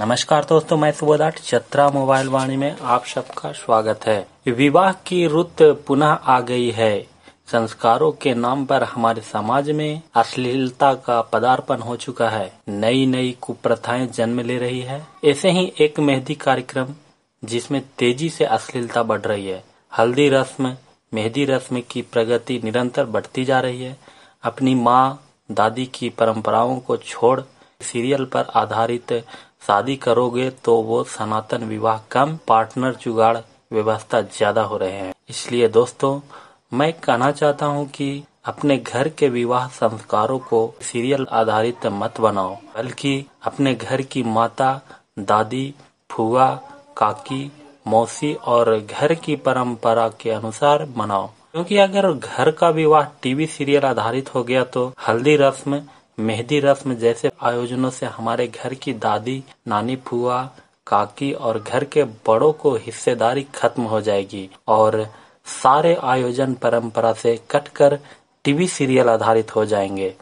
नमस्कार दोस्तों, मैं सुबोधाट चतरा मोबाइल वाणी में आप सबका स्वागत है। विवाह की रुत पुनः आ गई है। संस्कारों के नाम पर हमारे समाज में अश्लीलता का पदार्पण हो चुका है। नई नई कुप्रथाएं जन्म ले रही है। ऐसे ही एक मेहंदी कार्यक्रम जिसमें तेजी से अश्लीलता बढ़ रही है। हल्दी रस्म, मेहंदी रस्म की प्रगति निरंतर बढ़ती जा रही है। अपनी माँ दादी की परंपराओं को छोड़ सीरियल पर आधारित शादी करोगे तो वो सनातन विवाह कम, पार्टनर जुगाड़ व्यवस्था ज्यादा हो रहे हैं। इसलिए दोस्तों, मैं कहना चाहता हूँ कि अपने घर के विवाह संस्कारों को सीरियल आधारित मत बनाओ, बल्कि अपने घर की माता दादी, फुआ, काकी, मौसी और घर की परंपरा के अनुसार मनाओ। क्योंकि अगर घर का विवाह टीवी सीरियल आधारित हो गया तो हल्दी रस्म, मेहंदी रस्म जैसे आयोजनों से हमारे घर की दादी, नानी, फुआ, काकी और घर के बड़ों को हिस्सेदारी खत्म हो जाएगी और सारे आयोजन परंपरा से कटकर टीवी सीरियल आधारित हो जाएंगे।